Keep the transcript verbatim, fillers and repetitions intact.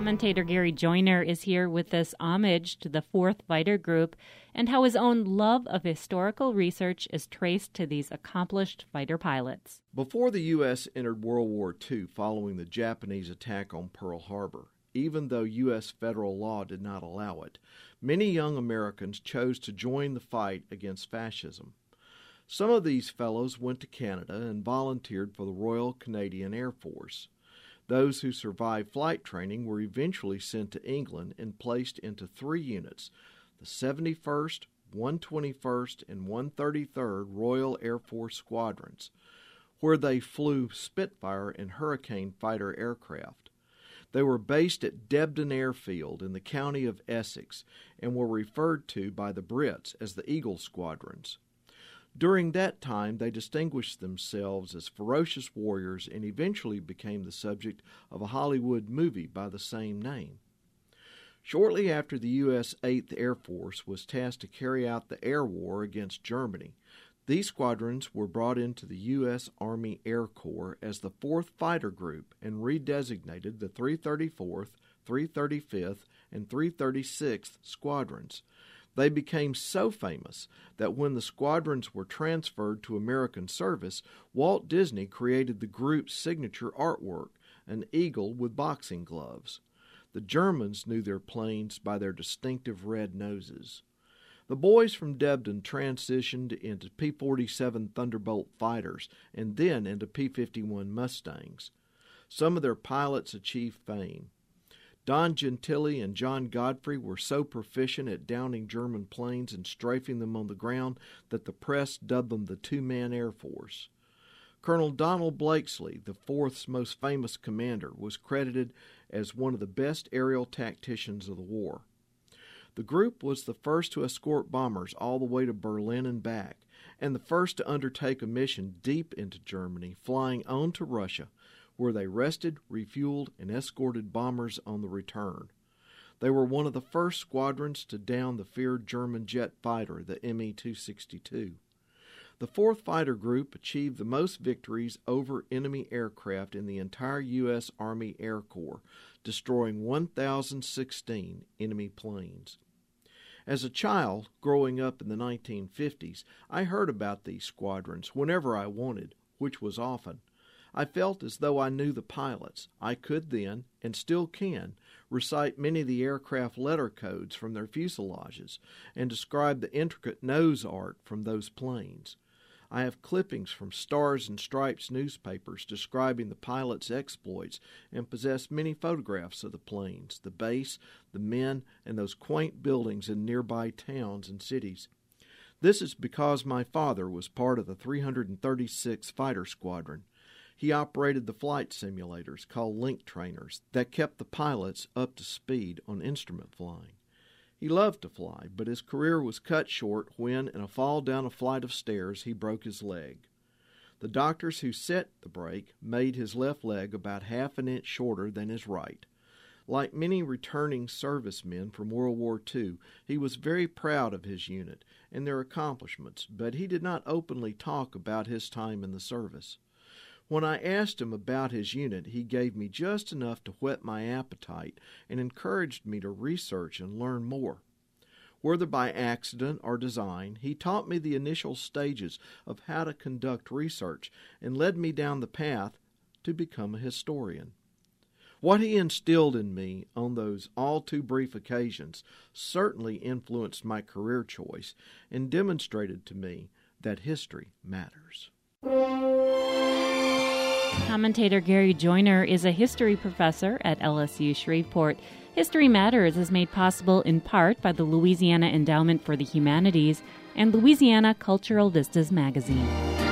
Commentator Gary Joyner is here with this homage to the fourth Fighter Group and how his own love of historical research is traced to these accomplished fighter pilots. Before the U S entered World War Two following the Japanese attack on Pearl Harbor, even though U S federal law did not allow it, many young Americans chose to join the fight against fascism. Some of these fellows went to Canada and volunteered for the Royal Canadian Air Force. Those who survived flight training were eventually sent to England and placed into three units, the seventy-first, one hundred twenty-first, and one hundred thirty-third Royal Air Force Squadrons, where they flew Spitfire and Hurricane fighter aircraft. They were based at Debden Airfield in the county of Essex and were referred to by the Brits as the Eagle Squadrons. During that time, they distinguished themselves as ferocious warriors and eventually became the subject of a Hollywood movie by the same name. Shortly after the U S eighth Air Force was tasked to carry out the air war against Germany, these squadrons were brought into the U S Army Air Corps as the fourth Fighter Group and redesignated the three thirty-fourth, three thirty-fifth, and three thirty-sixth Squadrons. They became so famous that when the squadrons were transferred to American service, Walt Disney created the group's signature artwork, an eagle with boxing gloves. The Germans knew their planes by their distinctive red noses. The boys from Debden transitioned into P forty-seven Thunderbolt fighters and then into P fifty-one Mustangs. Some of their pilots achieved fame. Don Gentili and John Godfrey were so proficient at downing German planes and strafing them on the ground that the press dubbed them the Two-Man Air Force. Colonel Donald Blakesley, the fourth's most famous commander, was credited as one of the best aerial tacticians of the war. The group was the first to escort bombers all the way to Berlin and back, and the first to undertake a mission deep into Germany, flying on to Russia, where they rested, refueled, and escorted bombers on the return. They were one of the first squadrons to down the feared German jet fighter, the M E two sixty-two. The fourth Fighter Group achieved the most victories over enemy aircraft in the entire U S Army Air Corps, destroying one thousand sixteen enemy planes. As a child, growing up in the nineteen fifties, I heard about these squadrons whenever I wanted, which was often. I felt as though I knew the pilots. I could then, and still can, recite many of the aircraft letter codes from their fuselages and describe the intricate nose art from those planes. I have clippings from Stars and Stripes newspapers describing the pilots' exploits and possess many photographs of the planes, the base, the men, and those quaint buildings in nearby towns and cities. This is because my father was part of the three hundred thirty-sixth Fighter Squadron. He operated the flight simulators, called link trainers, that kept the pilots up to speed on instrument flying. He loved to fly, but his career was cut short when, in a fall down a flight of stairs, he broke his leg. The doctors who set the break made his left leg about half an inch shorter than his right. Like many returning servicemen from World War Two, he was very proud of his unit and their accomplishments, but he did not openly talk about his time in the service. When I asked him about his unit, he gave me just enough to whet my appetite and encouraged me to research and learn more. Whether by accident or design, he taught me the initial stages of how to conduct research and led me down the path to become a historian. What he instilled in me on those all-too-brief occasions certainly influenced my career choice and demonstrated to me that history matters. Commentator Gary Joyner is a history professor at L S U Shreveport. History Matters is made possible in part by the Louisiana Endowment for the Humanities and Louisiana Cultural Vistas magazine.